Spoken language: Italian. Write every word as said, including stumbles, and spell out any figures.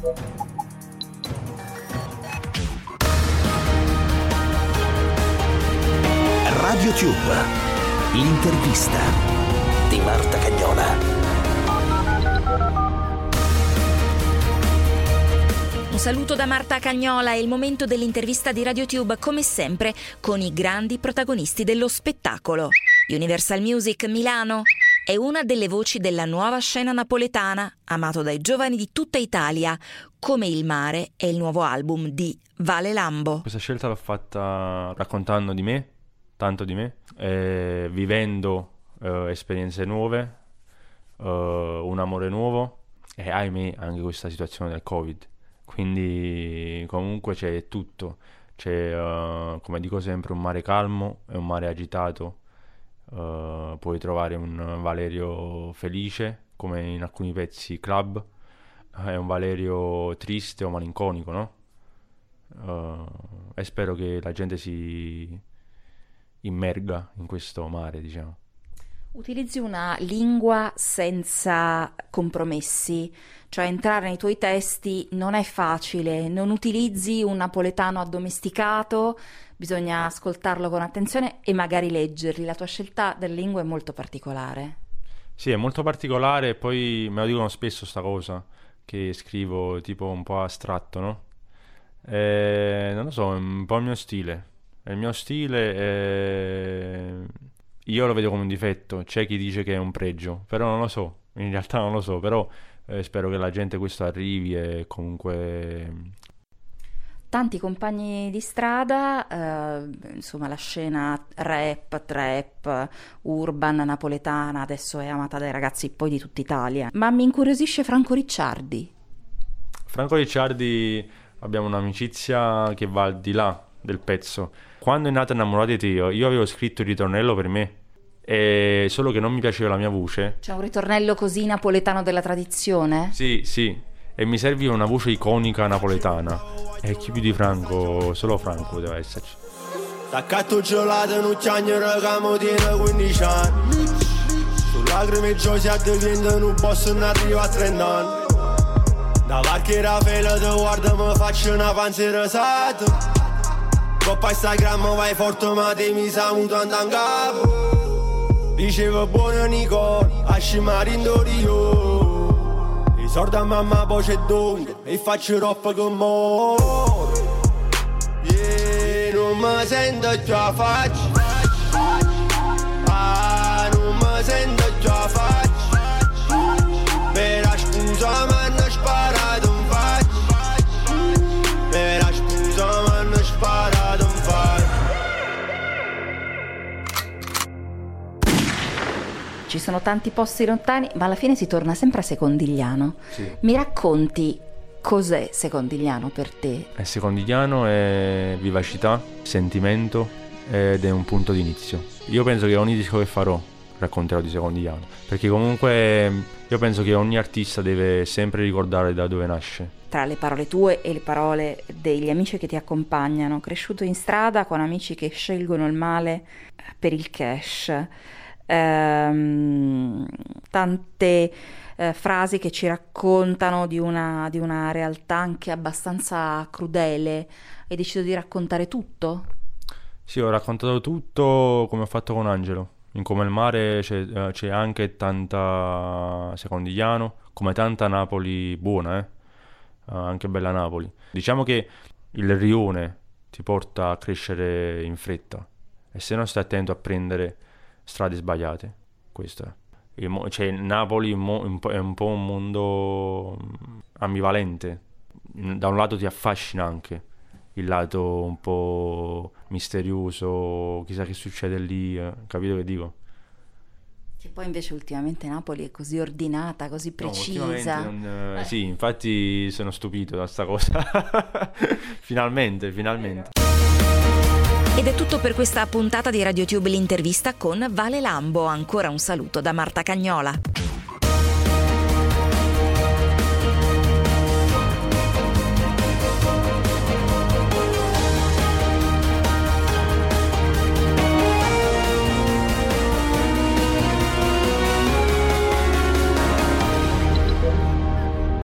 RadioTube, l'intervista di Marta Cagnola. Un saluto da Marta Cagnola, è il momento dell'intervista di RadioTube, come sempre con i grandi protagonisti dello spettacolo. Universal Music Milano è una delle voci della nuova scena napoletana, amato dai giovani di tutta Italia, come Il mare è il nuovo album di Vale Lambo. Questa scelta l'ho fatta raccontando di me, tanto di me, eh, vivendo eh, esperienze nuove, eh, un amore nuovo e ahimè anche questa situazione del Covid. Quindi comunque c'è tutto, c'è uh, come dico sempre un mare calmo e un mare agitato, uh, puoi trovare un Valerio felice come in alcuni pezzi club, è un Valerio triste o malinconico, no? Uh, e spero che la gente si immerga in questo mare, diciamo. Utilizzi una lingua senza compromessi, cioè entrare nei tuoi testi non è facile, non utilizzi un napoletano addomesticato, bisogna ascoltarlo con attenzione e magari leggerli. La tua scelta delle lingue è molto particolare. Sì, è molto particolare e poi me lo dicono spesso sta cosa, che scrivo tipo un po' astratto, no? E, non lo so, è un po' il mio stile. È il mio stile è... Io lo vedo come un difetto, c'è chi dice che è un pregio, però non lo so, in realtà non lo so, però eh, spero che la gente questo arrivi e comunque... Tanti compagni di strada, eh, insomma la scena rap, trap, urban, napoletana, adesso è amata dai ragazzi poi di tutta Italia, ma mi incuriosisce Franco Ricciardi. Franco Ricciardi abbiamo un'amicizia che va al di là del pezzo. Quando è nata Innamorati di te, io avevo scritto il ritornello per me, e solo che non mi piaceva la mia voce. C'è un ritornello così napoletano della tradizione? Sì, sì, e mi serviva una voce iconica napoletana, e chi più di Franco, solo Franco poteva esserci. T'accatto gelato in un chiagnero che mi tiene quindici anni, su lacrime e gioia diventano un boss e non arriva a trenta anni. Da varche Raffaele ti guarda mi faccio una panza rosata, coppa Instagram vai forte ma te mi sa mutando in capo. Dicevo buono Nico, asci marindorio, i soldi a mamma poi c'è dongo e faccio roba con mo. Yeah, non mi sento più a faccia, ah, non mi sento più a faccia, per la scusa mi hanno sparato in faccia, per la scusa mi hanno sparato in faccia. Ci sono tanti posti lontani, ma alla fine si torna sempre a Secondigliano. Sì. Mi racconti cos'è Secondigliano per te? È Secondigliano è vivacità, sentimento ed è un punto di inizio. Io penso che ogni disco che farò racconterò di Secondigliano, perché comunque io penso che ogni artista deve sempre ricordare da dove nasce. Tra le parole tue e le parole degli amici che ti accompagnano, cresciuto in strada con amici che scelgono il male per il cash. Ehm, tante eh, frasi che ci raccontano di una, di una realtà anche abbastanza crudele. Hai deciso di raccontare tutto? Sì, ho raccontato tutto come ho fatto con Angelo. In Come il mare c'è, c'è anche tanta Secondigliano, come tanta Napoli buona, eh? Anche bella Napoli. Diciamo che il rione ti porta a crescere in fretta e se non stai attento a prendere strade sbagliate, questo è. Il mo- cioè Napoli è un po', è un po' un mondo ambivalente. Da un lato ti affascina anche il lato un po' misterioso, chissà che succede lì, eh, capito che dico? Che poi invece ultimamente Napoli è così ordinata, così precisa. No, non, eh, sì, infatti sono stupito da sta cosa. finalmente, finalmente. Ed è tutto per questa puntata di RadioTube l'intervista con Vale Lambo. Ancora un saluto da Marta Cagnola.